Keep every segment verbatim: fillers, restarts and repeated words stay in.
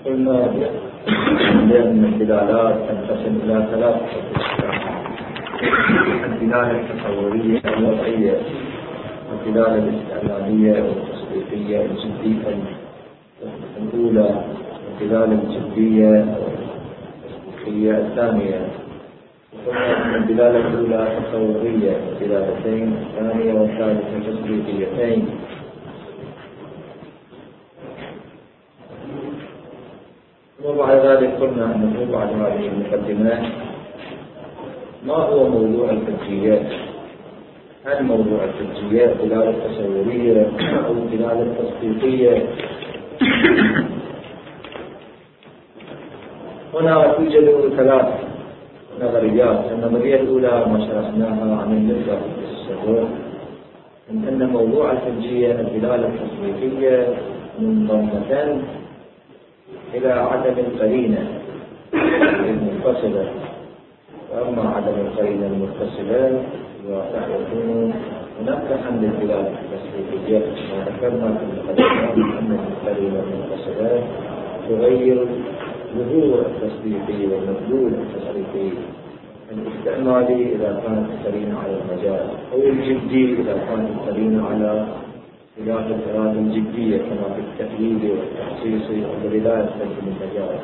قلنا بأن الدلالات تنقسم إلى ثلاث أقسام: الدلالة التصورية الوضعية، والدلالة الاستعلامية والتصديقية الجدية الأولى، والدلالة الجدية التصديقية الثانية. وقلنا أن الدلالة الأولى تصورية دلالتين، الثانية والثالثة تصديقيتين. وبعد ذلك قلنا أنه بعد هذه المقدمات ما هو موضوع الحجيات؟ هل موضوع الحجيات دلالة تصورية أو دلالة تصديقية؟ هنا توجد ثلاث نظريات. النظرية الأولى ما شرحناها عن النسبة الصدور، من أن موضوع الحجية الدلالة التصديقية منضمة إلى عدم القرينة المتصلة، وأما عدم القرينة المتصلة يكون منبها للدلالة التصديقية. وذكرنا في المقدمة أن القرينة المتصلة تغير ظهور التصديقي والمدلول التصديقي الاستعمالي إذا كانت القرينة على المجال، أو الجدي إذا كانت القرينة على خلاف الإرادة الجدية كما في التقليد والتخصيص والولاية التي من المجال.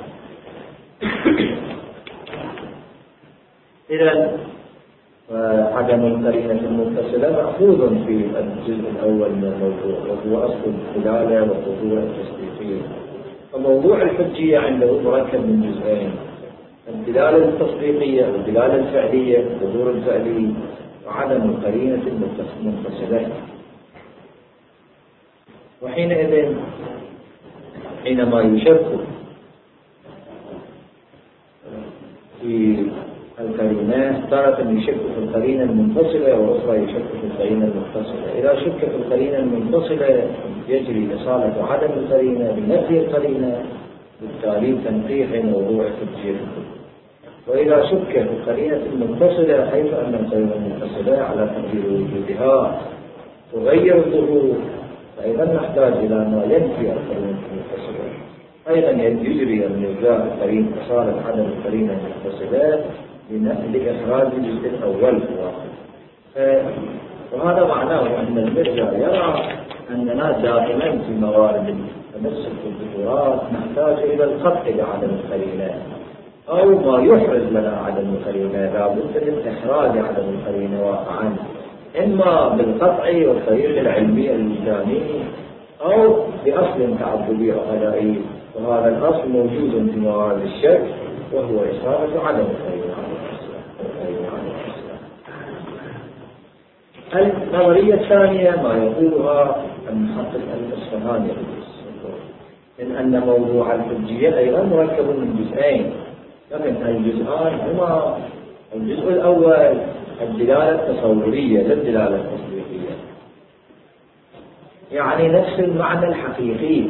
إذا عدم القرينة المتصلة مأخوذ في الجزء الأول من الموضوع، وهو أصل الدلالة والظهور التصديقية. فموضوع الحجية عنده مركب من جزئين: الدلالة التصديقية والدلالة الفعلية، الظهور الفعلي، وعدم القرينة المتصلة. وحينئذ حينما يشك في القرينة، تارة يشك في القرينة المنفصلة وأخرى يشك في القرينة المتصلة. إذا شك في القرينة المنفصلة يجري إصالة عدم القرينة بنفي القرينة، بالتالي تنقيح موضوع الحجية. وإذا شك في القرينة المتصلة، حيث أن القرينة المتصلة على تقدير وجودها تغير الظهور، فإذا نحتاج إلى ما ينفي القرينة المتصلة. أيضا يجري النزاع القرينة إصالة عدم القرينة المتصلة لإخراج الجزء الأول. وهذا معناه أن المرجع يرى أننا دائما في موارد تمسك بالظهورات نحتاج إلى القطع بعدم القرينة، أو ما يحرز لنا عدم القرينة لا بد من إخراج عدم القرينة واقعا، إما بالقطع والطريق العلمي الوجداني أو بأصل تعبدي غذائي. وهذا الأصل موجود في موارد الشك، وهو إصابة عدم القرينة. النظرية الثانية ما يقولها المحقق الإصفهاني من أن موضوع الحجية أيضا مركب من جزئين، لكن الجزئان هما: الجزء الأول الدلالة التصورية للدلالة التصديقية، يعني نفس المعنى الحقيقي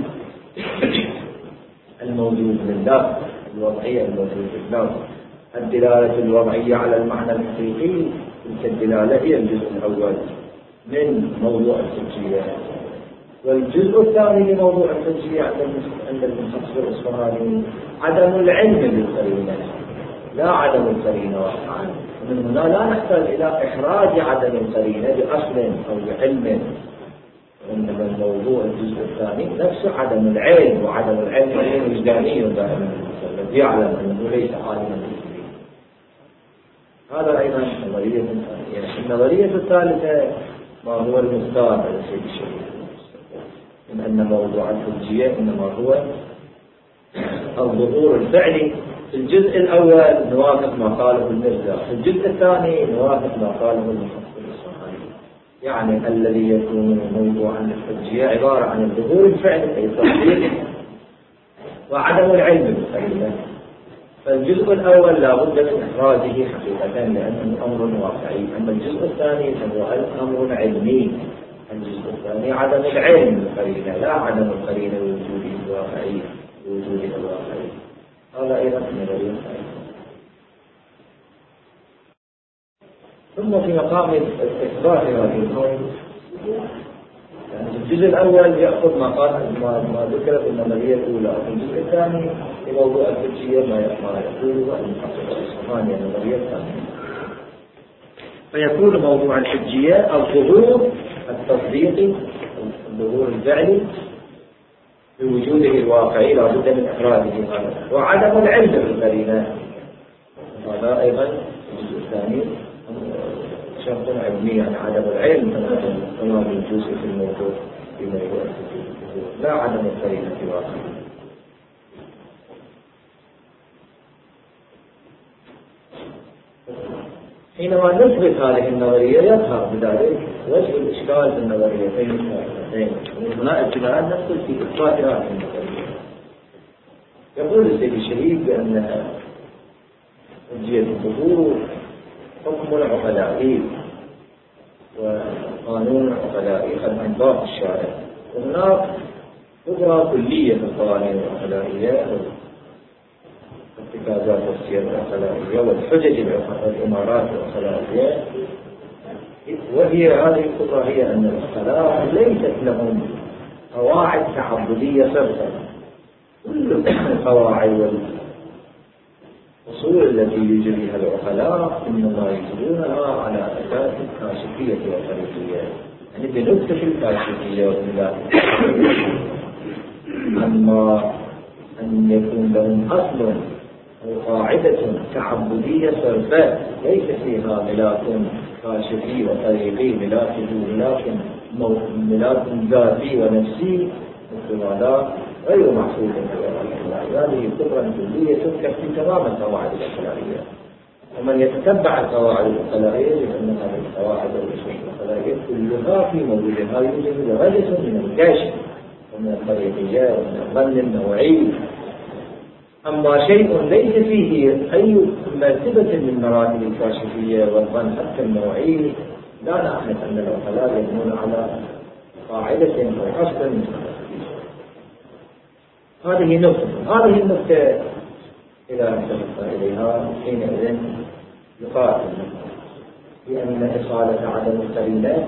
الموجود باللفظ، الوضعية الموجود باللفظ. الدلالة الوضعية على المعنى الحقيقي تلك الدلالة هي الجزء الأول من موضوع الحجية. والجزء الثاني لموضوع الحجية عند المحقق الإصفهاني عدم العلم بالقرينة، لا عدم القرينة واقعا. ومن هنا لا نحتاج إلى إخراج عدم القرينة بأصل أو بعلم، إنما الموضوع الجزء الثاني نفس عدم العلم، وعدم العلم وجداني دائما الذي يعلم أنه ليس عالما بالقرينة. هذا أيضا نظرية ثانية. النظرية الثالثة ما هو المختار على سيد الشريف، من أن موضوع الحجية إنما هو الظهور الفعلي. في الجزء الأول نوافق ما قاله المرجع، في الجزء الثاني نوافق ما قاله المحقق الإصفهاني. يعني الذي يكون موضوعا للحجية عبارة عن الظهور الفعلي أي التصديق وعدم العلم بالقرينة. فالجزء الأول لا بد من إخراجه حقيقة لأنه أمر واقعي، أما الجزء الثاني فهو أمر علمي. الجزء الثاني عدم العلم بالقرينة، لا عدم القرينة وجوده الواقعي وجوده الواقعي. هذا أيضا نظرية ثانية. ثم في مقام إثبات هذه الأمور الجزء الأول يأخذ ما قال ما, ما ذكر في النظرية الأولى، الجزء الثاني في موضوع الحجية ما يقوله المحقق الإصفهاني النظرية الثانية. فيكون موضوع الحجية الظهور التصديقي، الظهور الفعلي بوجوده الواقعي لا بد من إخراجه هذا، وعدم العلم بالقرينة هذا أيضا الجزء الثاني شرط علمي، يعني عدم العلم كما بالجزء في الموضوع في موضوع الحجية، لا عدم القرينة في الواقع. حينما نثبت هذه النظرية يظهر بذلك وجه الإشكال في النظريتين الثالثتين، وهنا ابتداء ندخل في إثبات هذه النظرية. يقول السيد الشهيد بأن حجية الظهور حكم عقلائي وقانون عقلائي قد أنضاف الشارع، وهناك قدرة كلية في القوانين العقلائية ارتكازات السير العقلائية والحجج الإمارات العقلائية، وهي هذه القدرة هي أن العقلاء ليست لهم قواعد تعبدية صرفا. كل القواعد والأصول التي يجريها العقلاء إنما يجرونها على أساس الكاشفية والطريقية، يعني بنكتة الكاشفية والملاك. أما أن يكون لهم أصل قاعدة تعبدية صرفة ليس فيها ملاك كاشفي وطريقي، ملاك ملاك ملاك ذاتي ونفسي، مثل هذا غير محسوب في هذه قدرة كلية تكفي تمام القواعد العقلائية. ومن يتتبع القواعد العقلائية لأن هذه القواعد العقلائية كلها في موجودها يوجد درجة من الكشف ومن الطريقية ومن الظن النوعي. أما شيء ليس فيه أي مرتبة من مراتب الكاشفية والظن حتى النوعي لا نعلم أن العقلاء يبنون على قاعدة أو أصل من هذه نقطة. هذه النقطة إذا انتبهنا إليها حينئذ يقال بأن إصالة عدم القرينة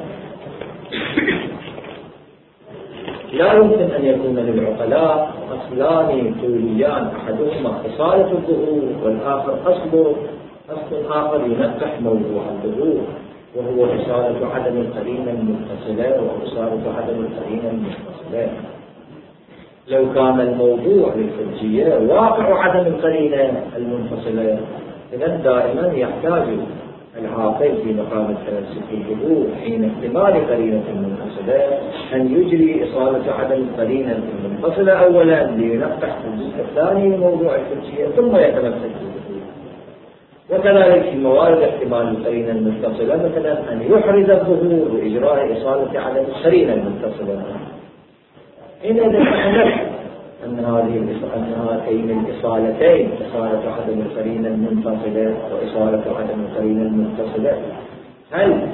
لا يمكن أن يكون للعقلاء أصلان طوليان، أحدهما إصالة الظهور والآخر أصل أصل آخر ينقح موضوع الظهور، وهو إصالة عدم القرينة المتصلة وإصالة عدم القرينة المتصلة. لو كان الموضوع للحجية واقع عدم القرينة المنفصلة، إذا دائما يحتاج العاقل في مقام التمسك بالظهور حين احتمال قرينة منفصلة أن يجري إصالة عدم القرينة المنفصلة أولا لينقح الجزء الثاني من موضوع الحجية ثم يتمسك بالظهور. وكذلك في موارد احتمال القرينة المتصلة مثلا أن يحرز الظهور بإجراء إصالة عدم القرينة المتصلة. حينئذ نحن أن هذه أن هاتين الإصالتين إصالة عدم القرينة المنفصلة وإصالة عدم القرينة المتصلة هل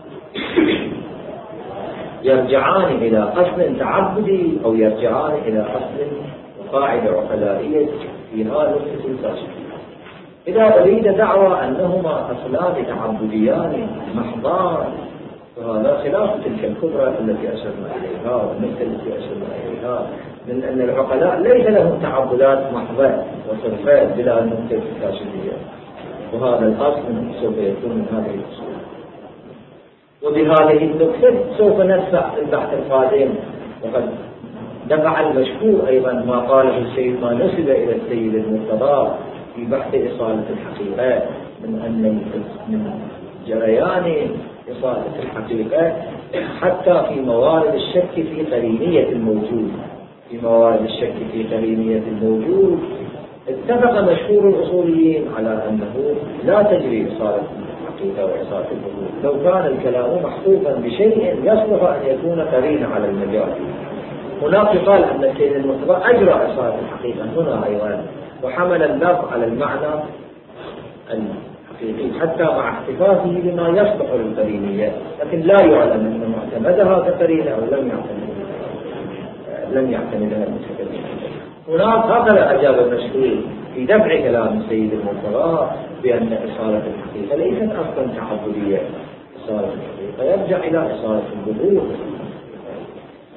يرجعان إلى أصل تعبدي أو يرجعان إلى أصل وقاعدة عقلائية فيها نقطة الكاشفية؟ إذا أريد دعوى أنهما أصلان تعبديان محضان فهذا خلاف تلك الكبرى التي أشرنا إليها والنقطة التي أشرنا إليها من أن العقلاء ليس لهم تعبدات محضة وصرفات بلا نقطة الكاشفية، وهذا الأصل سوف يكون من هذه الأصول. وبهذه النقطة سوف ندفع في البحث القادم، وقد دفع المشهور أيضا ما قاله السيد ما نسب إلى السيد المرتضى في بحث إصالة الحقيقة من أن من جريان إصالة الحقيقة حتى في موارد الشك في قرينية الموجود في موارد الشك في قرينية الموجود اتفق مشهور الأصوليين على أنه لا تجري إصالة الحقيقة وإصالة الظهور لو كان الكلام محفوظا بشيء يصلح أن يكون قرينا على المجال. هناك يقال أن السيد المرتضى أجرى إصالة الحقيقة هنا أيضا وحمل اللفظ على المعنى الحقيقي حتى مع احتفاظه بما يصلح للقرينية، لكن لا يعلم أنه اعتمدها كقرينة أو لم يعتمدها لم يعتمدها المتكلم. هناك هكذا أجاب المشهور في دفع كلام السيد المرتضى بأن إصالة الحقيقة ليست أصلا تعبدية. إصالة الحقيقة يرجع إلى إصالة الظهور.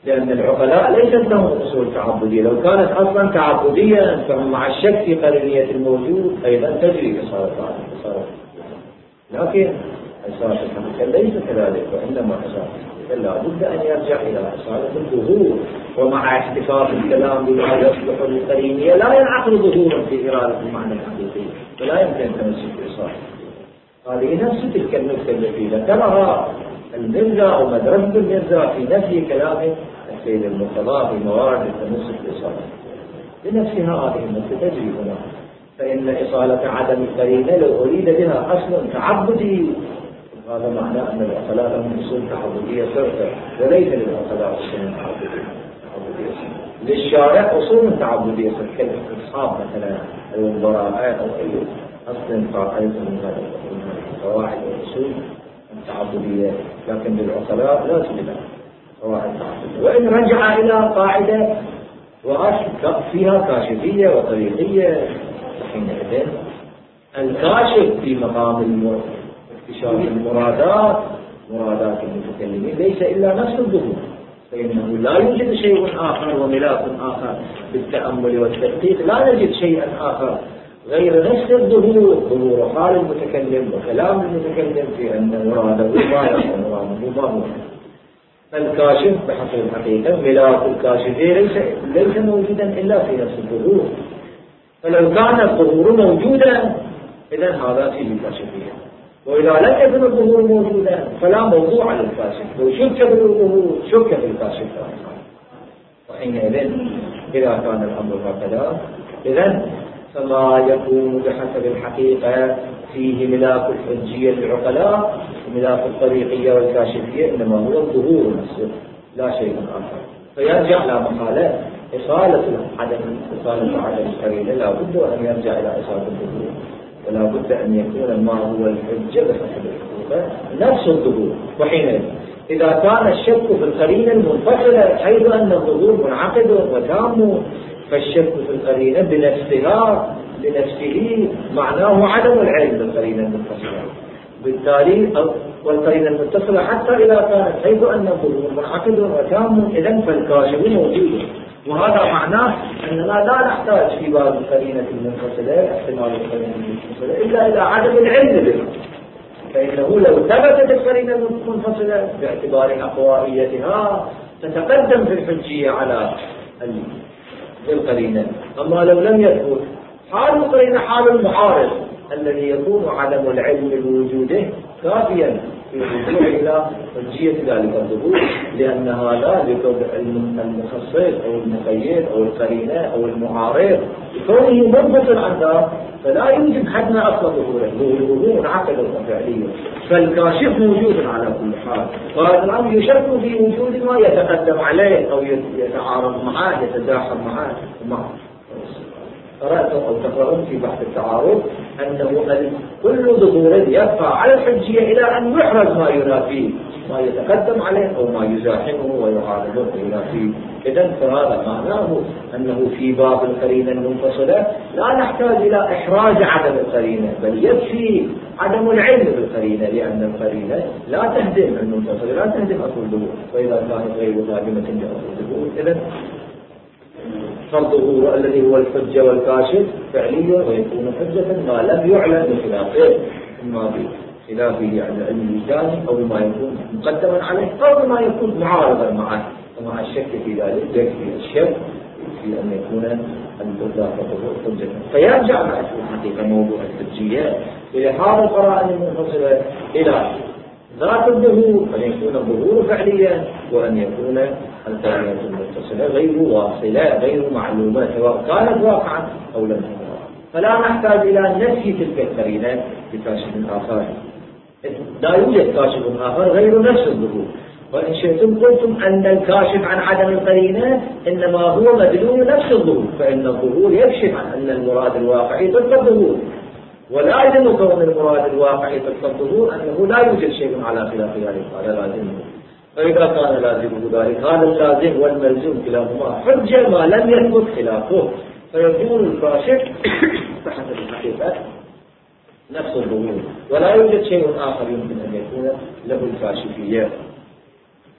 لأن العقلاء ليست لهم أصول تعبدية، لو كانت أصلا تعبدية فهم مع الشك في قرينية الموجود أيضا تجري إصالة إصالة لكن إصالة الحقيقة ليس كذلك، وإنما إصالة لا بد أن يرجع إلى إصالة الظهور. ومع احتفاظ الكلام بما يصلح للقرينية لا ينعقد ظهورا في إرادة المعنى الحقيقي، ولا يمكن تمسك بإصالة. هذه نفس تلك النكتة التي ذكرها المرزا أو مدرسة المرزا في نفي كلام السيد المرتضى في موارد التمسك بإصالة، بنفسها هذه النكتة تجري هنا. فإن إصالة عدم القرينة لو أريد بها أصل تعبدي هذا معناه أن العقلاء لهم أصول تعبدية صرفة، وليس للعقلاء أصول تعبدية. للشارع أصول تعبدية صرفة كالاستصحاب مثلا أو البراءات أو أي أصل قاعدة من هذا القواعد والأصول التعبدية، لكن للعقلاء لا توجد قواعد تعبدية. وإن رجع إلى قاعدة وأصل فيها كاشفية وطريقية حينئذ الكاشف في مقام اكتشاف المرادات مرادات المتكلمين ليس إلا نفس الظهور، فإنه لا يوجد شيء آخر وملاك آخر بالتأمل والتدقيق، لا نجد شيئا آخر غير نفس الظهور، ظهور حال المتكلم وكلام المتكلم في أن مراده ظاهر ومراده ظاهر. فالكاشف بحسب الحقيقة ملاك الكاشفين ليس ليس موجودا إلا في نفس الظهور. فلو كان الظهور موجودا إذا هذا فيه كاشفية، وإذا لم يكن الظهور موجودا فلا موضوع للكاشف، لو شك بالظهور شك بالكاشف. وحينئذ إذا كان الأمر هكذا إذن فما يكون بحسب الحقيقة فيه ملاك الحجية للعقلاء ملاك الطريقية والكاشفية إنما هو الظهور نفسه لا شيء آخر. فيرجع لا محالة إصالة عدم إصالة عدم القرينة لا بد أن يرجع إلى إصالة الظهور، ولا بد أن يكون ما هو الحجة بحسب الحقيقة نفس الظهور. وحينئذ إذا كان الشك في القرينة المنفصلة حيث أن الظهور منعقد وتام، فالشك في القرينة بنفسها بنفسه معناه عدم العلم بالقرينة المنفصلة، بالتالي والقرينة المتصلة حتى إذا كانت حيث أن الظهور منعقد وتام إذن فالكاشف موجود. وهذا معناه أننا لا نحتاج في باب القرينة المنفصلة احتمال القرينة المنفصلة إلا إلى عدم العلم بها، فإنه لو ثبتت القرينة المنفصلة باعتبار أقوائيتها تتقدم في الحجية على القرينة. أما لو لم يثبت حال القرينة حال المعارض الذي يكون عدم العلم بوجوده كافيا في الرجوع إلى حجية ذلك الظهور، لأن هذا المخصص أو المقيد أو القرينة أو المعارض كونه منفصل عن ذلك فلا يوجد حدنا أصل ظهوره، ظهوره منعقد وفعلي، فالكاشف موجود على كل حال. وهذا الأمر يشك في وجود ما يتقدم عليه أو يتعارض معه يتداخل معه معه. قرأتم أو تقرأون في بحث التعارض أنه كل ظهور يبقى على الحجية إلى أن يحرز ما ينافيه ما يتقدم عليه أو ما يزاحمه ويعارضه وينافيه. إذن فهذا معناه أنه في باب القرينة المنفصلة لا نحتاج إلى إحراز عدم القرينة، بل يكفي عدم العلم بالقرينة، لأن القرينة لا تهدم المنفصلة لا تهدم أصل الظهور، وإذا كانت غير هادمة لأصل الظهور إذن فالظهور الذي هو الحجة والكاشف فعلي ويكون حجة ما لم يعلم بخلافه، إما بخلافه عن علم الجاني أو ما يكون مقدما عليه أو ما يكون معارضا معه. ومع الشك في ذلك يكفي الشك في أن يكون الظهور حجة. فيرجع مع الحقيقة موضوع الحجية إلى هذا القرائن المنفصلة إلى ذات الظهور، أن يكون الظهور فعليا وأن يكون القرينة المتصلة غير واصلة غير معلومة سواء كانت واقعا أو لم تكن، فلا نحتاج إلى نفي تلك القرينة بكاشف آخر. لا يوجد كاشف آخر غير نفس الظهور. وإن شئتم قلتم أن الكاشف عن عدم القرينة إنما هو مدلول نفس الظهور، فإن الظهور يكشف عن أن المراد الواقعي ضد الظهور، ولازم كون المراد الواقعي ضد الظهور أنه لا يوجد شيء على خلاف ذلك، هذا لازم. فإذا كان لازمه ذلك هذا اللازم والملزوم كلاهما حجة ما لم يثبت خلافه، فيكون الكاشف بحسب الحقيقة نفس الظهور، ولا يوجد شيء آخر يمكن أن يكون له الكاشفية.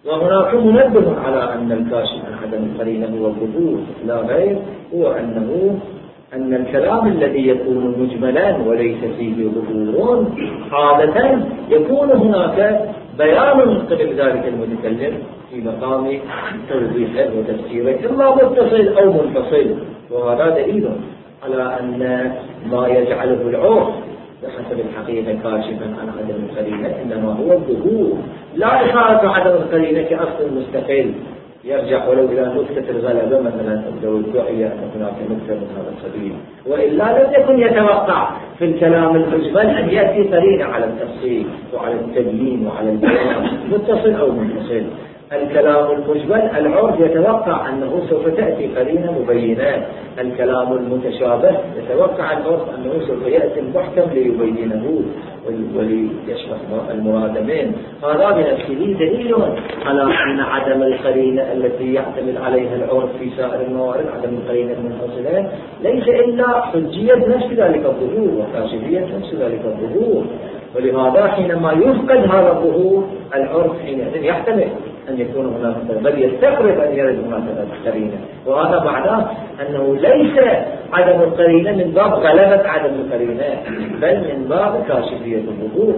وهناك منبه على أن الكاشف عن عدم القرينة هو الظهور لا غير، هو أنه أن الكلام الذي يكون مجملا وليس فيه ظهور عادة يكون هناك بيان من قبل ذلك المتكلم في مقام توضيحه وتفسيره إما متصل أو منفصل، وهذا دليل على أن ما يجعله العرف بحسب الحقيقة كاشفا عن عدم القرينة إنما هو الظهور، لا إشارة عدم القرينة كأصل مستقل يرجع ولو إلى نكتة الغلبة مثلا لو ادعي أن هناك نكتة من هذا القبيل، وإلا لم يكن يتوقع في الكلام المجمل أن يأتي قرينة على التفصيل وعلى التبيين وعلى البيان متصل أو منفصل. الكلام المجمل العرف يتوقع أنه سوف تأتي قرينة مبينات، الكلام المتشابه يتوقع العرف أنه سوف يأتي المحكم ليبينه وليشرح المراد منه. هذا بنفسه دليل على أن عدم القرينة التي يعتمد عليها العرف في سائر الموارد عدم القرينة المنفصلة ليس إلا حجية نفس ذلك الظهور وكاشفية نفس ذلك الظهور، ولهذا حينما يفقد هذا الظهور العرف حينئذ يحتمل أن يكون هناك بل يستقرب أن يرد هناك قرينة، وهذا معناه أنه ليس عدم القرينة من باب غلبة عدم القرينة بل من باب كاشفية الظهور.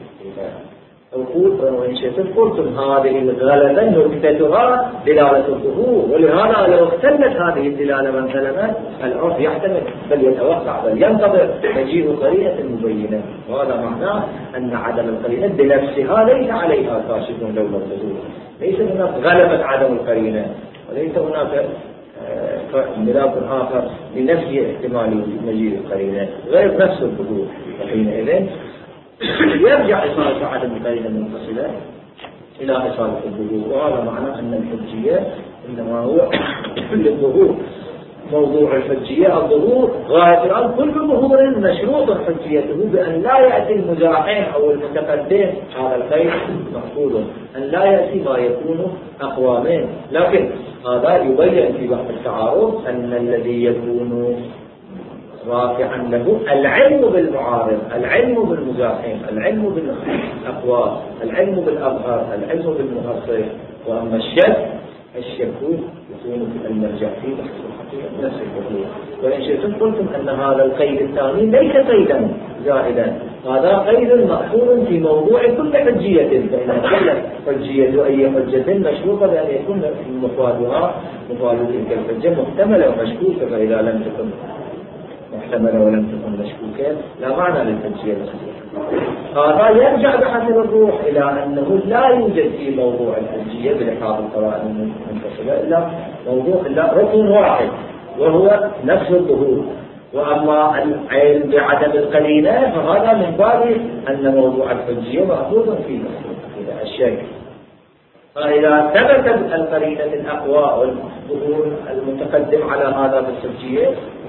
وإن شئتم قلتم هذه الغلبة نكتتها دلالة الظهور، ولهذا لو اختلت هذه الدلالة مثلا العرف يحتمل بل يتوقع بل ينتظر مجيء قرينة مبينة، وهذا معناه أن عدم القرينة بنفسها ليس عليها كاشف لولا الظهور، ليس هناك غلبة عدم القرينة وليس هناك ملاك آخر لنفي احتمال مجيء القرينة غير نفس الظهور، وحينئذ يرجع إصالة عدم القرينة المنفصلة إلى إصالة الظهور، وهذا معنى أن الحجية إنما هو كل الظهور موضوع الحجية الظهور غاية الآن كل ظهور مشروط حجيته بأن لا يأتي المزاحم أو المتقدم هذا الخير مفقود، أن لا يأتي ما يكون أقوى منه، لكن هذا يبين في وقت التعارض أن الذي يكون رافعا له العلم بالمعارض، العلم بالمزاحم، العلم بالأقوى، العلم بالأظهر، العلم بالمؤثر، وأما الشك الشك يكون المرجع فيه بحث الحقيقة نفس الحقيقة. وإن شئتم قلتم أن هذا القيد الثاني ليس قيدا زائدا، هذا قيد مأخوذ في موضوع كل حجية، فإن كل حجية أي حجة مشروطة بأن يكون مفادها مفاد تلك الحجة محتملة ومشكوكة، فإذا لم تكن محتملة ولم تكن مشكوكة لا معنى للحجية الصحيحة. هذا يرجع بحسب الروح إلى أنه لا يوجد في موضوع الحجية بلحاظ القرائن المنفصلة إلا موضوع إلا ركن واحد وهو نفس الظهور، وأما العلم بعدم القرينة فهذا من باب أن موضوع الحجية مأخوذ في إذا الشك، فإذا ثبتت القرينة الأقوى والظهور المتقدم على هذا بالحجية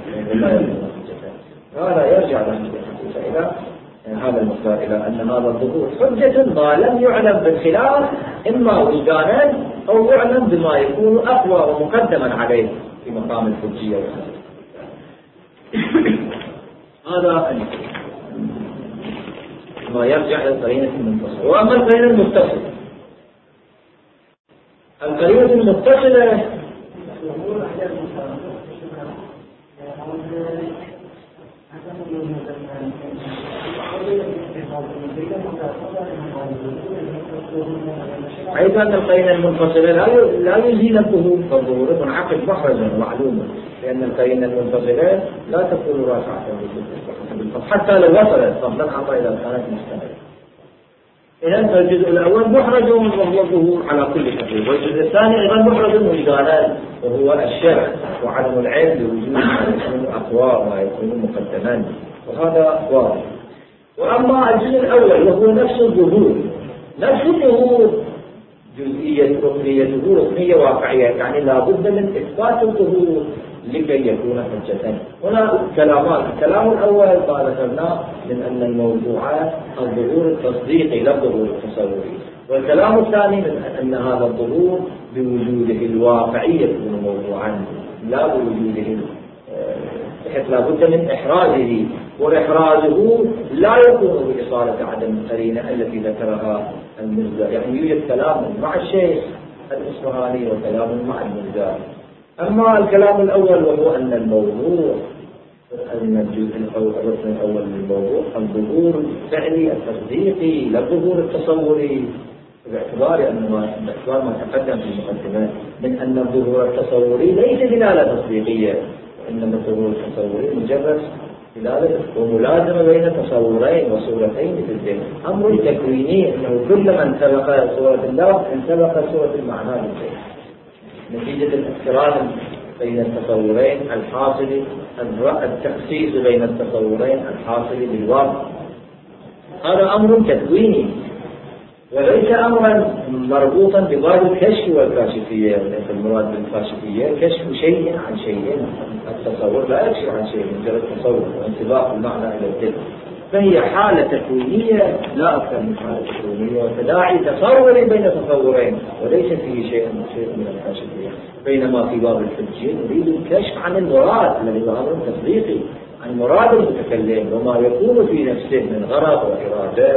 هذا يرجع إلى هذا المقدار إلى أن هذا الظهور حجة ما لم يعلم بالخلاف إما وجدانا أو يعلم بما يكون أقوى ومقدما عليه في مقام الحجية. هذا ما يرجع إلى القرينة المتصلة. وأما القرينة المتصلة القرينة المتصلة حيث أن القرينة المنفصلة لا يزيل الظهور، فالظهور منعقد محرزا معلوما، لأن القرينة المنفصلة لا تكون رافعة حتى لو وصلت فضلا عما إذا كانت مستمرة. إذن الجزء الأول محرز وهو الظهور على كل شكل، والجزء الثاني أيضا محرز وجدانا وهو الشرع وعدم العلم بوجود ما يكون أقوى ما يكون مقدما، وهذا واضح. وأما الجزء الأول وهو نفس الظهور، نفس الظهور جزئية ركنيته ركنية واقعية، يعني لا بد من إثبات الظهور لكي يكون حجة. هنا كلامان، الكلام الأول قال ذكرنا من أن الموضوع الظهور التصديقي لا الظهور التصوري، والكلام الثاني من أن هذا الظهور بوجوده الواقعي يكون موضوعا لا بوجوده، بحيث لا بد من إحرازه، وإحرازه لا يكون بإصالة عدم القرينة التي ذكرها المزداد، يعني يوجد كلام مع الشيخ الإصفهاني وكلام مع المزداد. أما الكلام الأول وهو أن الموضوع أن الجزء الأول الركن الأول من الموضوع الظهور الفعلي التصديقي لا الظهور التصوري، باعتبار أن ما باعتبار ما تقدم في المقدمات من أن الظهور التصوري ليس دلالة تصديقية، وإنما الظهور التصوري مجرد دلالة وملازمة بين تصورين وصورتين في الذهن، أمر تكويني أنه كل من سبق صورة اللفظ ان سبق صورة المعنى بالذهن نتيجة الاقتران بين التصورين الحاصل التخصيص بين التصورين الحاصل بالواقع. هذا أمر تكويني وليس أمرا مربوطا بباب الكشف والكاشفية، ليس المراد بالكاشفية كشف شيء عن شيء، التصور لا يكشف عن شيء مجرد تصور وانطباق المعنى إلى الذهن، فهي حالة تكوينية لا أكثر من حالة تكوينية وتداعي تصور بين تصورين وليس فيه شيء شيء من الكاشفية. بينما في باب الحجية نريد الكشف عن المراد الذي هو أمر تصديقي، عن مراد المتكلم وما يكون في نفسه من غرض وإرادة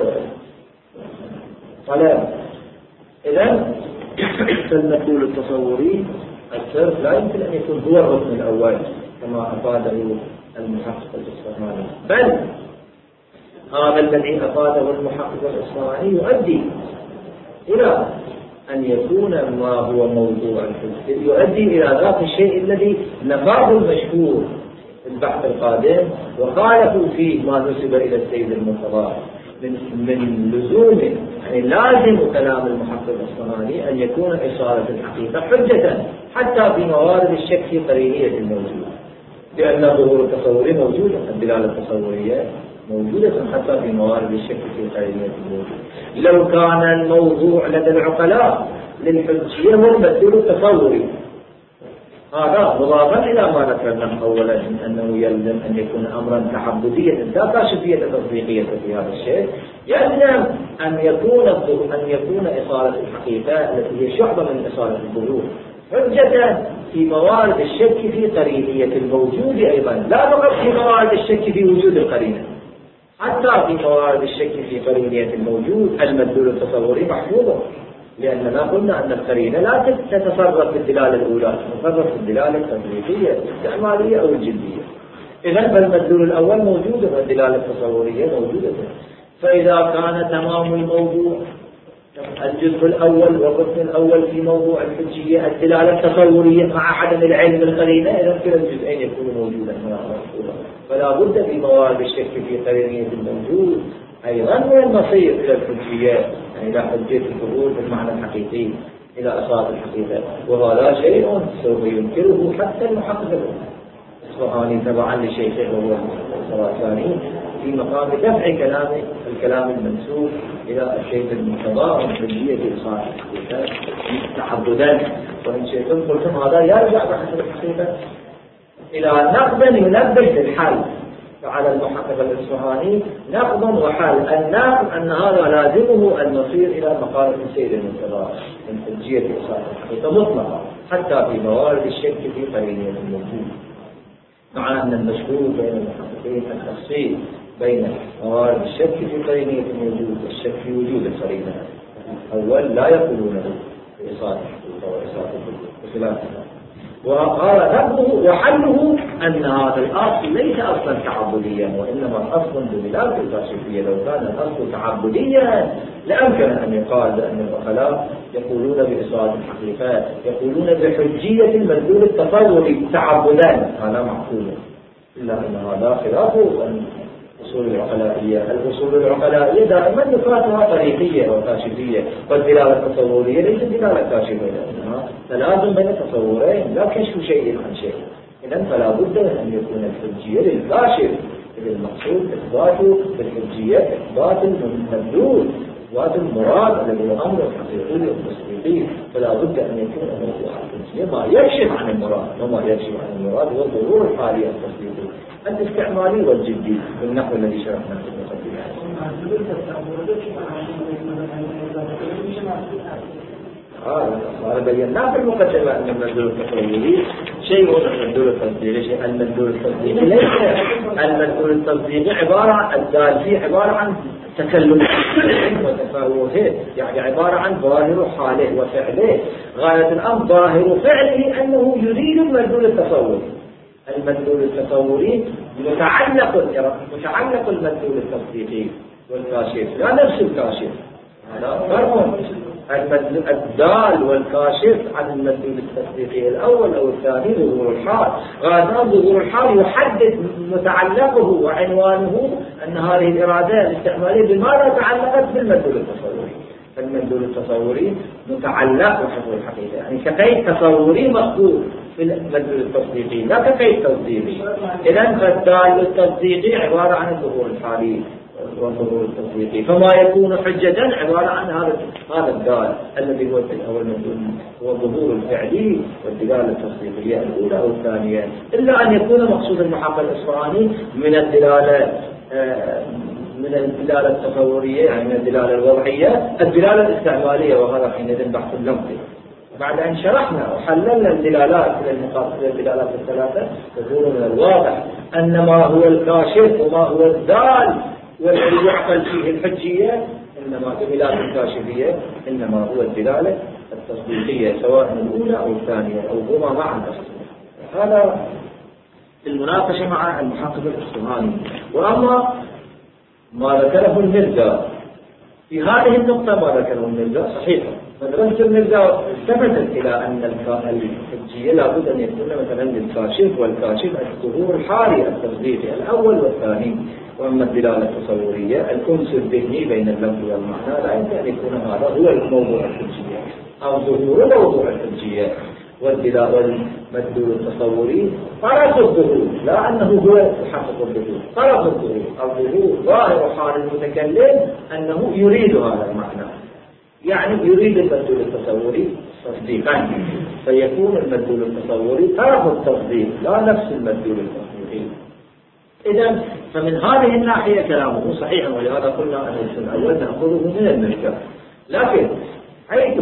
طلب. إذن فالمدلول التصوري الصرف لا يمكن أن يكون هو الركن الأول كما أفاده المحقق الإصفهاني، بل هذا الذي أفاده المحقق الإصفهاني يؤدي إلى أن يكون ما هو موضوع الحجة يؤدي إلى ذاك الشيء الذي نفاه المشهور في البحث القادم وخالفوا فيه ما نسب إلى السيد المرتضى من من لزوم، يعني لازم كلام المحقق الإصفهاني أن يكون إصالة الحقيقة حجة حتى في موارد الشك في قرينية الموجود، لأن ظهور التصوري موجودة، الدلالة التصورية موجودة حتى في موارد الشك في قرينية الموجود. لو كان الموضوع لدى العقلاء للحجية هو المدلول التصوري، هذا مضافا إلى ما ذكرنا أولا من أنه يلزم أن يكون أمرا تعبديا لا كاشفية تصديقية في هذا الشيء، يلزم أن يكون أن يكون إصالة الحقيقة التي هي شعبة من إصالة الظهور حجة في موارد الشك في قرينية الموجود أيضا، لا فقط في موارد الشك في وجود القرينة، حتى في موارد الشك في قرينية الموجود المدلول التصوري محفوظ، لأننا قلنا أن القرينة لا تتصرف في الدلالة الأولى، تتصرف في الدلالة التطبيقية الاستعمالية أو الجدية. إذن فالمدلول الأول موجود والدلالة التصورية موجودة، فإذا كان تمام الموضوع الجزء الأول والركن الأول في موضوع الحجية الدلالة التصورية مع عدم العلم بالقرينة، إذن كلا الجزئين يكونوا موجودا هنا، فلا بد في موارد الشك في قرينية الموجود أيضا من المصير إلى الحجيات، يعني إلى حجية الظهور بالمعنى الحقيقي إلى أصالة الحقيقة، وهذا شيء سوف ينكره حتى المحقق الإصفهاني تبعا لشيخه وهو الخراساني في مقام دفع كلام الكلام المنسوب إلى الشيخ المرتضى والحجية في إصالة الحقيقة تعبدا. وإن شئتم قلتم هذا يرجع بحسب الحقيقة إلى نقد ينبه للحل، فعلى المحقق الإصفهاني نقد وحل. النقد أن هذا لازمه المصير إلى مقالة السيد المرتضى من حجية إصالة الحقيقة مطلقة حتى في موارد الشك في قرينية الموجود، مع أن المشهور بين المحققين التفصيل بين موارد الشك في قرينية الموجود والشك في وجود القرينة. الأول لا يقولونه بإصالة الحقيقة وإصالة الوجود بخلافها، وقال نقده وحله أن هذا الأصل ليس أصلا تعبديا وإنما أصلا بدلالة الكاشفية. لو كان الأصل تعبديا لأمكن أن يقال بأن العقلاء يقولون بإصالة الحقيقة، يقولون بحجية المدلول التصوري تعبدا، هذا معقول، إلا أن هذا خلاف الأصول العقلائية. الأصول العقلائية دائما نفاتها طريقية وكاشفية، والدلالة التصورية ليست دلالة كاشفة، لأنها تلازم بين تصورين لا كشف شيء عن شيء. إذن فلا بد أن يكون الحجية للكاشف، إذا المقصود إثباته بالحجية إثبات المدلول، إثبات المراد الذي هو أمر حقيقي وتصديقي، فلا بد أن يكون موضوع الحجية ما يكشف عن المراد، وما يكشف عن المراد هو الظهور الحالي التصديقي الاستعمالي والجدي بالنحو الذي شرحناه في المقدمة. هذا بينا في المقدمة أن المدلول التصوري شيء والمدلول التصديقي شيء. المدلول التصديقي ليس المدلول التصديقي عبارة الدال فيه عبارة عن تكلم وتفاوته، يعني عبارة عن ظاهر حاله وفعله. غاية الأمر ظاهر فعله أنه يريد المدلول التصوري. المدلول التصوري متعلق متعلق المدلول التصديقي والكاشف، لا نفس الكاشف، هذا فرق. الدال والكاشف عن المدلول التصديقي الأول أو الثاني ظهور الحال. غاية ظهور الحال يحدد متعلقه وعنوانه أن هذه الإرادة الاستعمالية بماذا تعلقت بالمدلول التصوري. فالمدلول التصوري متعلق بحفظ الحقيقة، يعني كقيد تصوري مقبول في المدلول التصديقي لا كقيد تصديقي. إذن فالدال التصديقي عبارة عن الظهور الحالي والظهور التصديقي، فما يكون حجة عبارة عن هذا هذا الدال الذي هو هو المدلول هو الظهور الفعلي والدلالة التصديقية الأولى أو الثانية، إلا أن يكون مقصود المحقق الإصفهاني من الدلالة من الدلالة التصورية، يعني من الدلالة الوضعية الدلالة الاستعمالية، وهذا حينئذ بحث لفظي. بعد أن شرحنا وحللنا الدلالات إلى النقاط الدلالات الثلاثة، يقول من الواضح أن ما هو الكاشف وما هو الدال والذي يعقل فيه الحجية إنما الدلالة الكاشفية إنما هو الدلالة التصديقية، سواء الأولى أو الثانية أو هما معا. هذا المناقشة مع المحقق الإصفهاني. وأما ما ذكره المرزا في هذه النقطة، ما ذكره المرزا صحيح. مدرسة المرزا التفتت إلى أن الحجية لابد أن يكون مثلا للكاشف والكاشف الظهور الحالي التصديقي الأول والثاني. وأما الدلالة التصورية الأنس الذهني بين اللفظ والمعنى لا يمكن أن يكون هذا هو الموضوع الحجية أو ظهور موضوع الحجية. والدلالة والمدلول التصوري طرف الظهور، لا أنه هو يحقق الظهور، طرف الظهور. الظهور ظاهر حال المتكلم أنه يريد هذا المعنى، يعني يريد المدلول التصوري تصديقا، فيكون المدلول التصوري طرف التصديق لا نفس المدلول التصديقي. إذن فمن هذه الناحية كلامه صحيح، ولهذا قلنا أن الاسم الأول نأخذه من المشكل. لكن حيث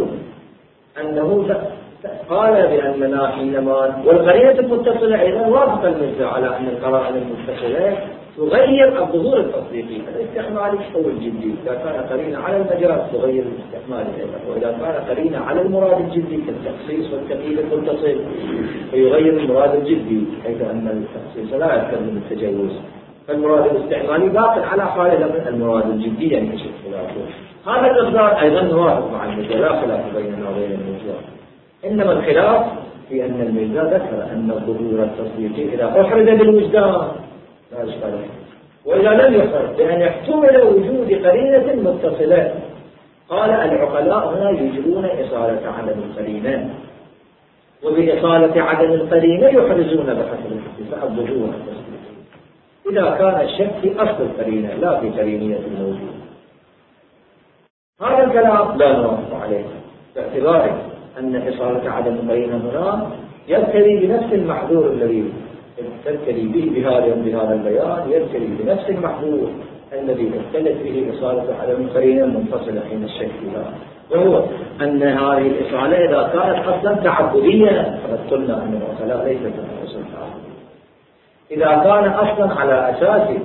أنه قال بأننا حينما والقرينة المتصلة أيضا وافق المرزا على أن القرائن المتصلة تغير الظهور التصديقي الاستعمالي أو الجدي. إذا كان قرينة على المجاز تغير الاستعمالي أيضا، وإذا كان قرينة على المراد الجدي كالتخصيص والتقييد المتصل فيغير المراد الجدي، حيث أن التخصيص لا يستلزم التجوز، فالمراد الاستعمالي باق على حاله المراد الجدي ينكشف خلافه. هذا الإقدار أيضا نوافق مع المرزا، لا خلاف بيننا وبين المرزا، إنما الخلاف في أن المرزا ذكر أن الظهور التصديقي إذا أحرز بالوجدان لا إشكال فيه، وإذا لم يحرز بأن يحتمل وجود قرينة متصلة. قال العقلاء هنا يجرون إصالة عدم القرينة، وبإصالة عدم القرينة يحرزون بحسب الاتفاق الظهور التصديقي إذا كان الشك في أصل القرينة لا في قرينية الموجود. هذا الكلام لا نوافق عليه باعتباره أن إصالة عدم القرينة هنا يبتلي بنفس المحذور الذي تبتلي به بهذا بهذا البيان، يبتلي بنفس المحذور الذي ابتلت به إصالة عدم القرينة المنفصلة حين الشك فيها، وهو أن هذه الإصالة إذا كانت أصلا تعبدية، فقد قلنا أن العقلاء ليست من أصل التعبد. إذا كان أصلا على أساس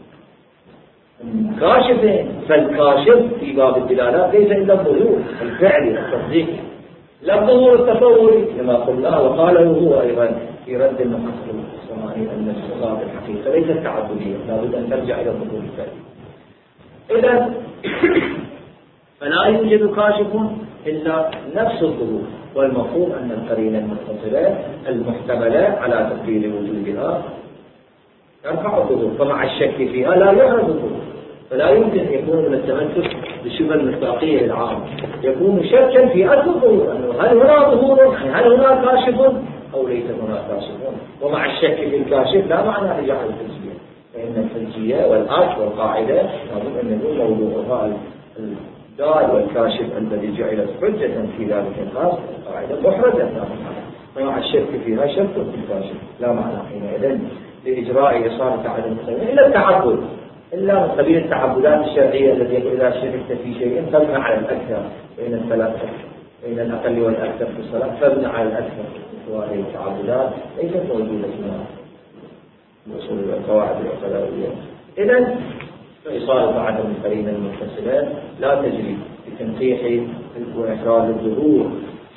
كاشف، فالكاشف في باب الدلالات ليس إلا الظهور الفعلي التصديقي لا الظهور التصوري كما قلنا. وقال هو أيضا في رد المحقق الصناعي أن الصلاة الحقيقة ليست تعبدية، لابد أن ترجع إلى الظهور الفعلي. إذا فلا يوجد كاشف إلا نفس الظهور، والمفروض أن القرينة المتصلة المحتملة على تقدير وجودها ترفع الظهور، فمع الشك فيها لا يعرض الظهور، فلا يمكن أن يكون من التمسك بالشبه المصداقية العام، يكون شكا في أصل الظهور أنه هل هنا ظهور، هل هنا كاشف أو ليس هنا كاشف. ومع الشك في الكاشف لا معنى رجع الحجية، فإن الحجية والأصل والقاعدة لابد أن يكون موضوعها الدال والكاشف الذي جعلت حجة في ذلك الخاص القاعدة محرزة، ومع الشك فيها شك في الكاشف لا معنى حينئذ لإجراء إصالة عدم القرينة إلا التعبد، إلا من قبيل التعبدات الشرعية التي يقول إذا شركت في شيء فابنى على الأكثر بين الثلاثة بين الأقل والأكثر في الصلاة، فابنى على الأكثر. وهذه التعبدات ليست موجودة في الأصول والقواعد العقلائية. إذن فإصالة عدم القرينة المتصلة لا تجري بتنقيح وإحراز الظهور.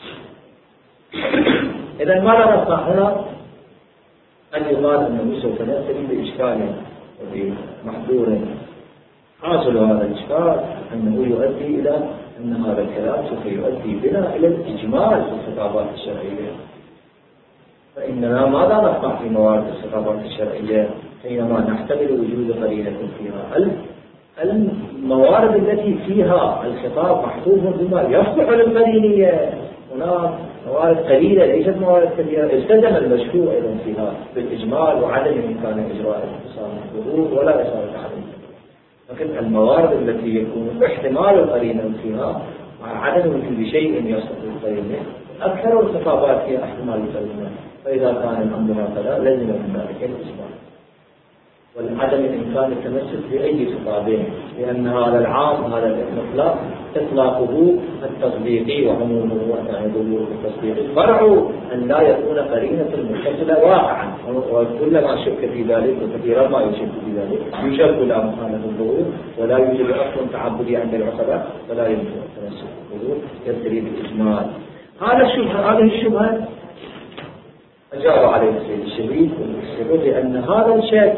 إذا ماذا نصنع هنا؟ أن يقال أنه سوف نأتي بإشكال وبمحظور. حاصل هذا الإشكال أنه يؤدي إلى أن هذا الكلام سوف يؤدي بنا إلى الإجمال في الخطابات الشرعية. فإننا ماذا نصنع في موارد الخطابات الشرعية حينما نحتمل وجود قرينة فيها؟ الموارد التي فيها الخطاب محفوظ بما يصلح للقرينية. هناك موارد قليلة ليست موارد كثيرة. التزم المشروع أيضا فيها بالإجمال وعدم إمكان إجراء اتصال الظهور ولا إصالة عدم. لكن الموارد التي يكون احتمال القرينة فيها مع عدم كل شيء يصلح للقرينة أكثر الخطابات فيها احتمال القرينة. فإذا كان الأمر هكذا لازم من ذلك الإجمال والعدم إمكان التمسك بأي خطابين، لأن هذا العام هذا الإطلاق إطلاقه التصديقي وعمومه وأن ظهور التصديقي فرع أن لا يكون قرينة متصلة واقعا، وكلما شك في ذلك وكثيرا ما يشك في ذلك يشك لا محالة الظهور ولا يوجد أصل تعبدي عند العقلاء فلا يمكن التمسك بالظهور يبتلي بالإجمال. هذا الشبهة هذه الشبهة أجاب عليه السيد الشهيد والسبب لأن هذا الشك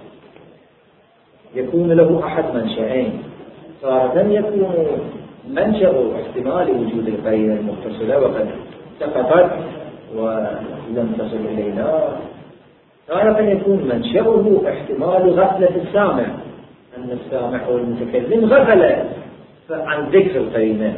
يكون له أحد منشأين. تارة يكون منشأ احتمال وجود القرينة المتصلة وقد سقطت ولم تصل إلينا. تارة يكون منشأه احتمال غفلة السامع، أن السامع أو المتكلم غفل عن ذكر القرينة.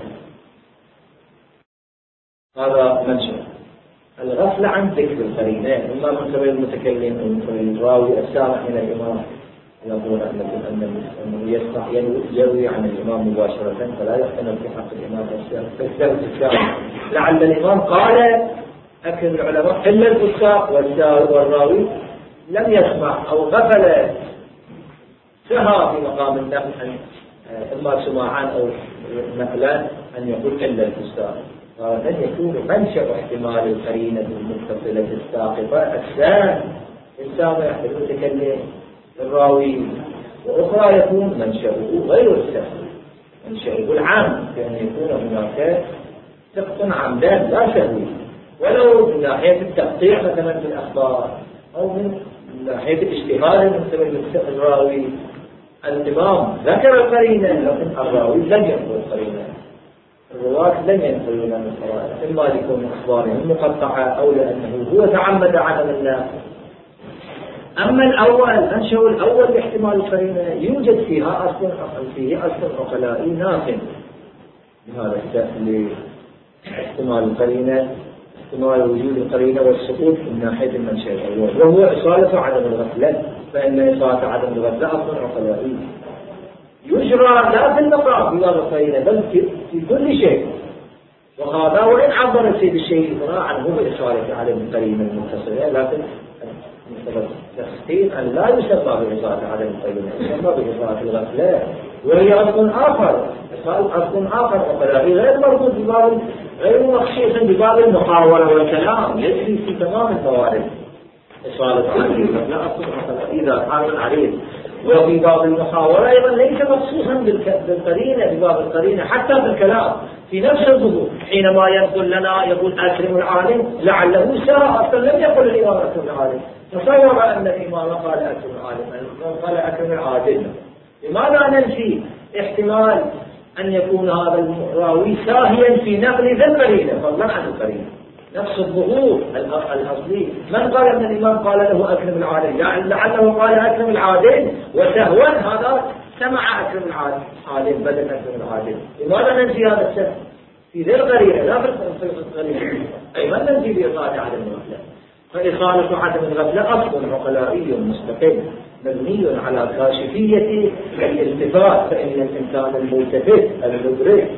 هذا منشأ الغفلة عن ذكر القرينة، إما من قبل المتكلم أو من قبل الراوي السامع من الإمام يقول أنه يسمع يروي عن الإمام مباشرة فلا يحتمل في حق الإمام السامع. لعل الإمام قال أكثر العلماء إلا الفساق والراوي لم يسمع أو غفل سهى في مقام النقل إما سماعا أو نقلا أن يقول إلا الفساق. هذا يكون منشأ احتمال القرينة المتصلة الساقطة الثاني السامع المتكلم الراوي، وأخرى يكون منشأه غير السهل منشأه العام بأن يكون هناك سقط عمدان لا سهوي ولو من ناحية التقطيع مثلا في الأخبار أو من ناحية الاجتهاد من قبل الراوي. الإمام ذكر القرينة لكن الراوي لم يذكر القرينة. الرواة لم ينقلوا لنا القرائن إما لكون أخبارهم مقطعة أو لأنه هو تعمد عدم الناس. أما الأول منشأ الأول باحتمال القرينة يوجد فيها أصل فيه أصل عقلائي ناقل بهذا الشأن لاحتمال القرينة احتمال وجود القرينة والسقوط من ناحية المنشأ الأول وهو إصالة عدم الغفلة. فإن إصالة عدم الغفلة أصل عقلائي يجرى لا في المقام بلا القرينة بل في كل شيء. وهذا وإن عبر السيد الشيء هنا عنه بإصالة عدم القرينة المتصلة لكن تخطيط أن لا يسمى بإصالة عدم القرينة يسمى بإصالة الغفلة وهي أصل آخر أصل آخر عقلائي غير مربوط بباب غير مخصوص بباب المحاورة والكلام يجري في تمام الموارد. إصالة عدم الغفلة أصل عقلائي إذا حامل عليه. وفي باب المحاورة أيضا ليس مخصوصا بالقرينة بباب القرينة حتى بالكلام في نفس الظهور حينما يقول لنا يقول أكرم العالم لعله ساء أصلا لم يقل الإمام أكرم العالم. تصور أن الإمام قال أكرم العالم قال أكرم العادل. لماذا ننفي احتمال أن يكون هذا الراوي ساهيا في نقل ذا القرينة فضلا عن القرينة نفس الظهور الأصلي؟ من قال أن الإمام قال له أكرم العادل لعله قال أكرم العادل وسهوا هذا سمع أكرم العادل بدل أكرم العادل. لماذا ننفي هذا السهو في ذي القرينة لا في القرينة؟ أي من ننفي بإصالة عدم الغفلة. فإصالة عدم الغفلة أصل عقلائي مستقل مبني على كاشفية الالتفات. فإن الإنسان الملتفت المدرك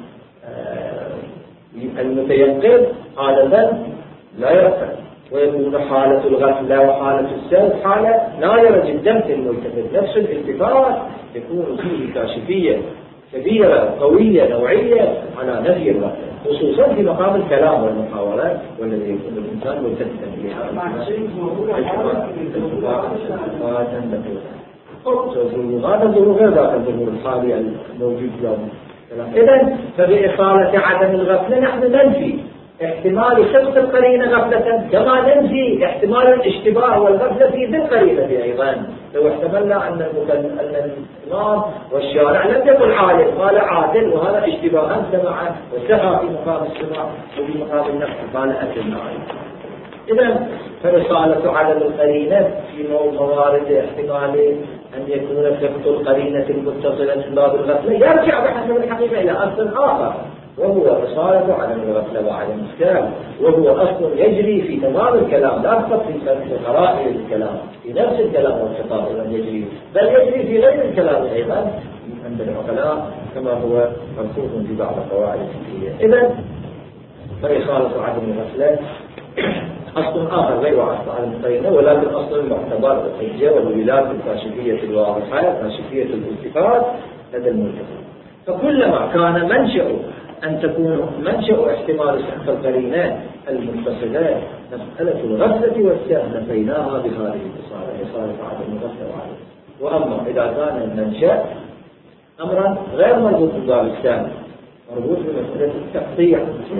المتيقظ عادة لا يغفل ويكون حالة الغفلة وحالة السهو حالة نادرة جدا في الملتفت. نفس الالتفات يكون فيه كاشفية كبيرة قوية نوعية على نفي الغفلة خصوصا في مقام الكلام والمحاورات والذي يكون الإنسان ملتفتا إليها. هذا ظهور غير ذاك الظهور الحالي الموجود اليوم. إذن فبإصالة عدم الغفلة نحن ننفي احتمال صدق القرينة غفلة، كما ننفي احتمال الاشتباه والغفلة في ذي القرينة أيضا. لو احتملنا أن أن الإمام والشارع لم يقل عادل، قال عادل، وهذا اشتباها سمع وسهى في مقام السماع وفي مقام النفس، قال أتنا. إذن فإصالة عدم القرينة في موارد احتمال أن يكون ثبت القرينة المتصلة من باب الغفلة يرجع بحسب الحقيقة إلى أصل آخر، وهو إصالة عدم الغفلة وعدم الإشكال، وهو أصل يجري في تمام الكلام، لا فقط في قرائن الكلام، في نفس الكلام والخطاب أيضا يجري، بل يجري في غير الكلام أيضا عند العقلاء كما هو مذكور في بعض القواعد الفقهية. إذن فإصالة عدم الغفلة أصل آخر غير أصل عدم القرينة، ولكن أصل المعتبر الحجة والولاية الكاشفية الواضحة كاشفية الالتفات لدى الملتفت. فكلما كان منشأ أن تكون منشأ احتمال صحة القرينة المتصلة مسألة الغفلة والسهل بينها بهذه الإصالة، إصالة عدم الغفلة وعدم. وأما إذا كان المنشأ أمرا غير مربوط بالباب الثاني، مربوط بمسألة التقطيع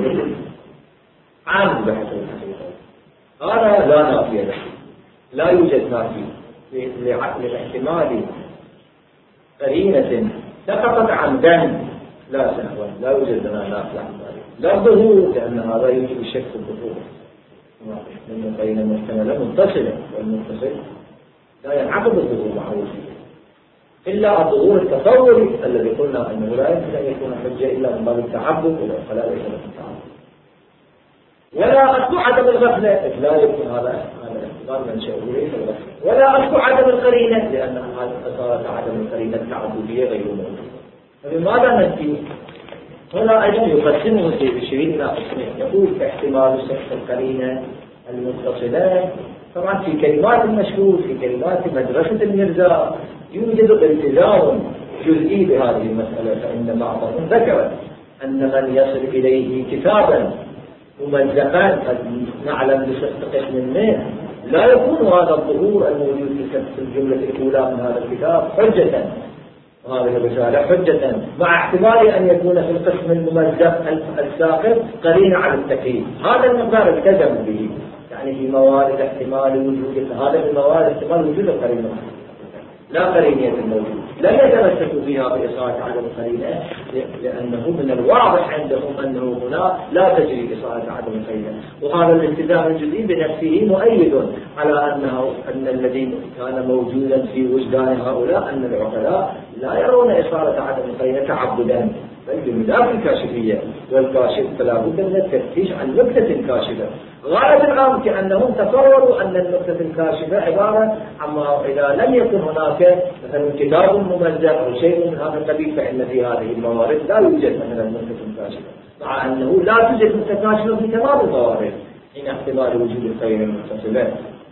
عام بحث الحقيقة، هذا لا نافي له، لا يوجد نافي لاحتمال قرينة سقطت عمدا لا سهوا، لا يوجد لنا نافي عن ذلك، لا ظهور، لأن هذا يوجد الشك في الظهور، لأن القرينة محتملة متصلة، والمتصل لا ينعقد الظهور مع وجوده إلا الظهور التصوري الذي قلنا أنه لا يمكن أن يكون حجة إلا من باب التعبد، ولا فلا ليس له التعبد. ولا أصل عدم الغفلة، لا يمكن هذا هذا الاعتبار منشأه ليس الغفلة. ولا أصل عدم القرينة، لأن هذه أصالة عدم القرينة التعبدية غير موجودة. فبماذا ننفي؟ هنا أيضا يقسمه الشيخ إلى قسمين، يقول باحتمال صحة القرينة المتصلة. طبعا في كلمات المشهور، في كلمات مدرسة المرزا يوجد التزام جزئي بهذه المسألة، فإن بعضهم ذكر أن من يصل إليه كتابا ممزقا قد نعلم بصحة قسم منه لا يكون هذا الظهور الموجود في الجملة الأولى من هذا الكتاب حجة، وهذه الرسالة حجة، مع احتمال أن يكون في القسم الممزق الساقط قرينة على التكليف. هذا المقدار التزم به، يعني في موارد احتمال وجود هذا الموارد احتمال وجود القرينة لا قرينية الموجود، لا يتمسكوا فيها بإصالة عدم القرينة، لأنه من الواضح عندهم أنه هنا لا تجري إصالة عدم القرينة. وهذا الالتزام الجزئي بنفسه مؤيد على أنه أن الذي كان موجودا في وجدان هؤلاء أن العقلاء لا يرون إصالة عدم القرينة تعبدا، بل بمدار الكاشفية، والكاشف فلا بد من التفتيش عن نكتة كاشفة. غاية الأمر كأنهم تصوروا أن النكتة الكاشفة عبارة عما إذا لم يكن هناك مثلا كتاب ممزق أو شيء من هذا القبيل، فإن في هذه الموارد لا يوجد مثلا نكتة كاشفة، مع أنه لا توجد نكتة كاشفة في تمام الموارد حين احتمال وجود القرينة المتصلة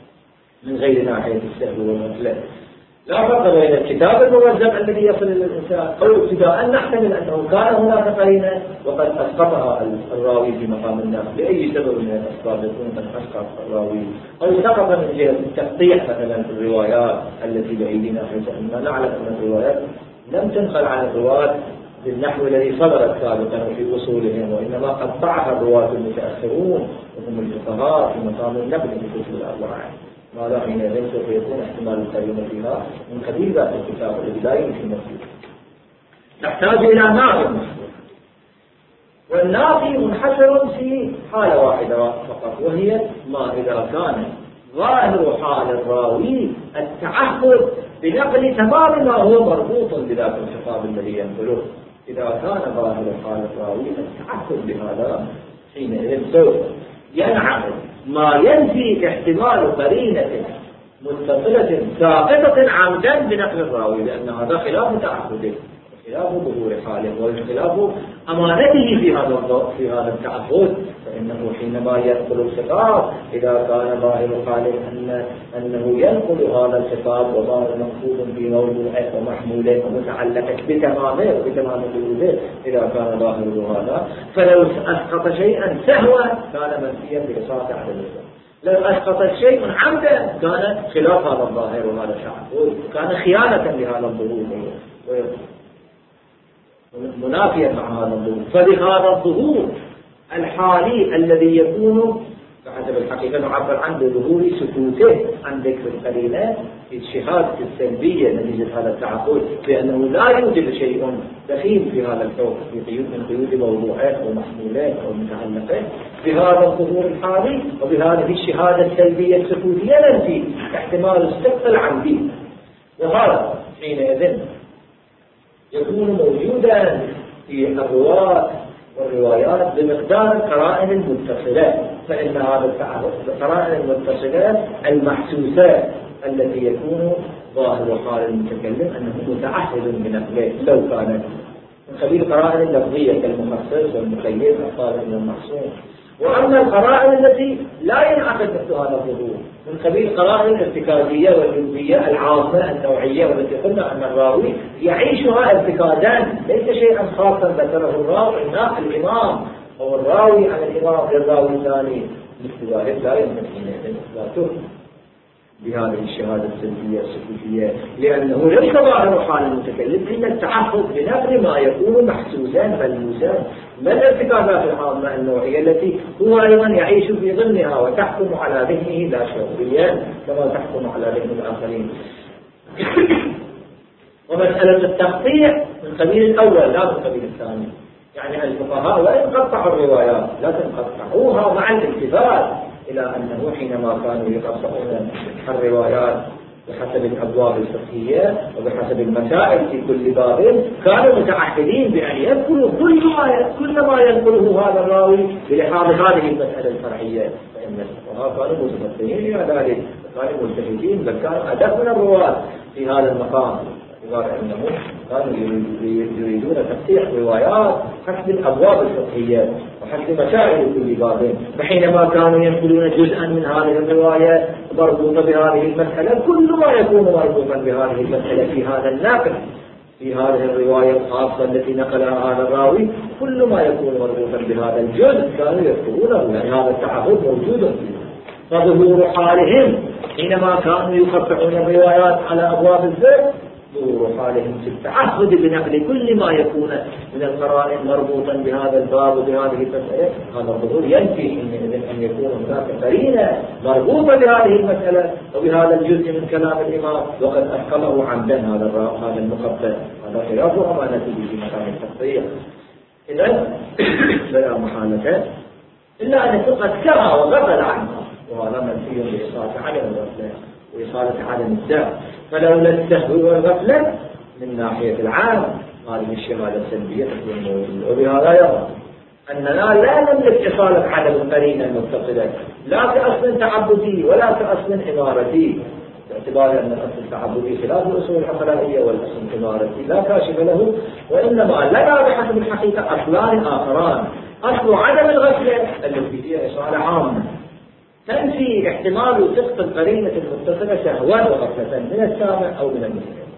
من غير ناحية السهو والغفلة. لا فرق بين الكتاب الممزق الذي يصل إلى الإنسان أو ابتداء نحتمل أنه كان هناك قرينة وقد أسقطها الراوي في مقام الناس لأي سبب من الأسباب يكون قد أسقط الراوي، أو سقط من جهة التقطيع مثلا في الروايات التي بأيدينا، فإننا نعلم أن الروايات لم تنقل عن الرواة بالنحو الذي صدرت سابقا في أصولهم، وإنما قطعها الرواة المتأخرون وهم الفقهاء في مقام النقل في كتب الأربعة. ماذا حينئذ سوف يكون احتمال القرينة فيها من قبيل ذات الكتاب الذي لا يمكن نفيه. نحتاج إلى نافي مسبوق، والنافي منحصر في حالة واحدة فقط، وهي ما إذا كان ظاهر حال الراوي التعهد بنقل تمام ما هو مربوط بذات الخطاب الذي ينقله. إذا كان ظاهر حال الراوي التعهد بهذا حينئذ سوف ينعقد ما ينفي احتمال قرينة متصلة ساقطة عمدا بنقل الراوي، لأن هذا خلاف تعهده، خلاف ظهور حاله، وخلاف أمانته في هذا في هذا التعهد. فإنه حينما ينقل الخطاب إذا كان ظاهر حاله أن أنه ينقل هذا الخطاب وما مقصود في موضوعه ومحموله ومتعلقه بتمامه وبتمام وجوده، إذا كان ظاهره هذا فلو أسقط شيئا سهوا كان منفيا بإصابة عدم الوجود. لو أسقط الشيء من عمدا كان خلاف هذا الظاهر وهذا التعبد، كان خيانة لهذا الظهور منافيا مع هذا الظهور. فبهذا الظهور الحالي الذي يكون بحسب الحقيقة نعبر عنه بظهور سكوته عن ذكر القرينة في الشهادة السلبية نتيجة هذا التعقل بأنه لا يوجد شيء دخيل في هذا الكون في قيود من قيود موضوعات أو محمولات أو متعلقات. بهذا الظهور الحالي وبهذه الشهادة السلبية السكوتية ننفي احتمال السقط العمدي، وهذا حينئذ يكون موجودا في الرواة والروايات بمقدار القرائن المتصلة. فإن هذا القرائن المتصلة المحسوسات التي يكون ظاهر وحال المتكلم أنه متعهد بنقله لو كان من قبيل القرائن اللفظية كالمخصص والمقيد والصادق والمحسوس. وأما القرائن التي لا ينعقد مثل هذا الظهور من قبيل القرائن الارتكازية والجزئية العامة النوعية، والتي قلنا أن الراوي يعيشها ارتكازا ليس شيئا خاصا ذكره الراوي الإمام أو الراوي عن الإمام للراوي الثاني، مثل ذلك لا يمكن حينئذ إثباته بهذه الشهادة السلبية السكوتية، لأنه ليس ظاهر حال المتكلم إلا التعهد بنقل ما يكون محسوسا ملموسا، ما الارتكازات العامة النوعية التي هو أيضا يعيش في ضمنها وتحكم على ذهنه لا شعوريا كما تحكم على ذهن الآخرين. ومسألة التقطيع من قبيل الأول لا من قبيل الثاني، يعني الفقهاء وإن قطعوا الروايات لكن قطعوها مع الالتفات إلى أنه حينما كانوا يقطعون الروايات بحسب الأبواب الفقهية وبحسب المسائل في كل باب كانوا متعهدين بأن يذكروا كل ما كل ما ينقله هذا الراوي بلحاظ هذه المسألة الفرعية. فإن الفقهاء كانوا متمثلين إلى ذلك، كانوا مجتهدين، بل كانوا أدق من الرواة في هذا المقام، أنهم كانوا يريدون تقطيع روايات حسب الأبواب الفقهية وحسب مسائل كل باب. فحينما كانوا ينقلون جزءا من هذه الرواية مربوطة بهذه المسألة، كل ما يكون مربوطا بهذه المسألة في هذا الناقل في هذه الرواية الخاصة التي نقلها هذا الراوي، كل ما يكون مربوطا بهذا الجزء كانوا يذكرونه، يعني هذا التعهد موجود فيه. فظهور حالهم حينما كانوا يقطعون الروايات على أبواب الفقه ظهور حالهم في التعهد بنقل كل ما يكون من القرائن مربوطا بهذا الباب وبهذه المسألة. هذا الظهور ينفي أن يكون هناك قرينة مربوطة بهذه المسألة وبهذا الجزء من كلام الإمام وقد أسقطه عمدا هذا هذا المقبل. هذا خلاف أمانته في مكان التقطيع. إذن فلا محالة إلا أن قد كره وغفل عنها، وهذا منفي بإصالة عدم الغفلة وإصالة عدم الداء. فلولا السهو والغفلة من ناحية العام هذه الشهادة السلبية تكون موجودة. وبهذا يرى أننا لا نملك إصالة عدم القرينة المتصلة لا كأصل تعبدي ولا كأصل إمارتي، باعتبار أن الأصل التعبدي خلاف الأصول العقلائية والأصل الإمارتي لا كاشف له، وإنما لنا بحسب الحقيقة أصلان آخران: أصل عدم الغفلة التي هي إصالة عامة تنفي احتمال سقط القرينة المتصلة سهوا وغفلة من السامع أو من المسلم،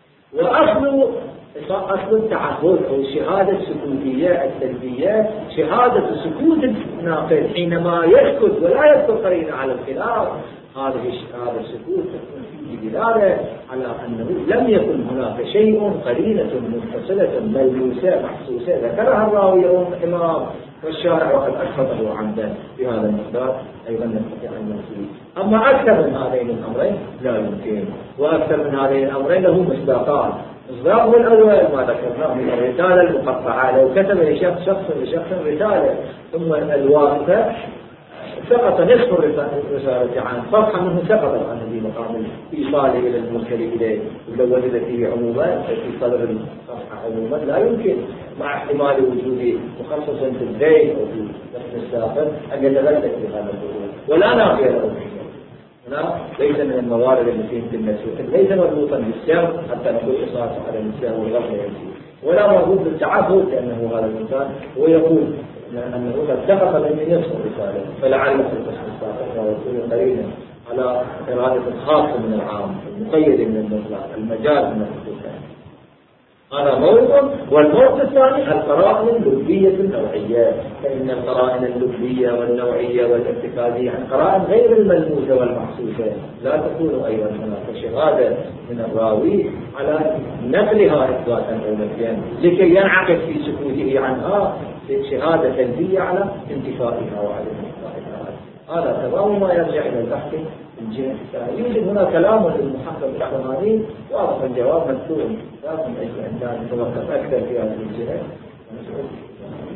وأصل أصل التعهد أو الشهادة السكوتية السلبية شهادة سكوت الناقد حينما يسكت ولا يذكر قرينة على الخلاف. هذه هذا السكوت تكون فيه دلالة على أنه لم يكن هناك شيء قرينة متصلة ملموسة محسوسة ذكرها الراوي أو الإمام والشارع وقد أسقطه عمدا بهذا المقدار. أيضا نستطيع أن نقول أما أكثر من هذين الأمرين لا يمكن، وأكثر من هذين الأمرين له مصداقان. مصداقه الأول ما ذكرناه من الرسالة المقطعة، لو كتب لشخص شخص لشخص رسالة ثم الواسطة سقط نصف الرسالة عن صفحة منه سقط عن هذه مقام إيصاله إلى المرسل إليه، ولو وجد فيه عموما في صدر الصفحة عموما لا يمكن مع احتمال وجود مخصص في الزيت أو في نفس الساقط أن يتغلق في هذا الظهور، ولا نافية له فيه. هنا ليس من الموارد التي يمكن نسوها، ليس مربوطا بالسير حتى نقول إصابة على الإنسان والغفلة يمشي، ولا مربوط بالتعهد لأنه هذا الإنسان ويقول أنه قد سقط مني نصف الرسالة، فلعل في القسم السابق ويكون قرينا على إرادة خاصة من العام، المقيد من المطلق، المجال من الخصوص. هذا موقف. والموقف الثاني القرائن اللبية النوعية، فإن القرائن اللبية والنوعية والارتكازية عن قرائن غير الملموسة والمحسوسة لا تكون أيضا هناك شهادة من الراوي على نقلها إثباتا أو نفيا لكي ينعكس في سكوته عنها شهادة سلبية على انتفائها وعلى انتفائها. هذا تمام ما يرجع إلى البحث الجهة الثانية. يوجد هنا كلام للمحقق الحماني واضح الجواب مكتوب، لكن أجل أن نتوقف أكثر في هذه الجهة.